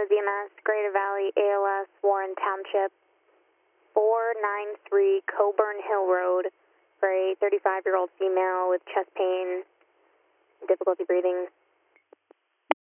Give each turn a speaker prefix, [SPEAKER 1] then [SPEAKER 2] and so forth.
[SPEAKER 1] VMS, Greater Valley, ALS, Warren Township, 493 Coburn Hill Road for a 35-year-old female with chest pain, difficulty breathing,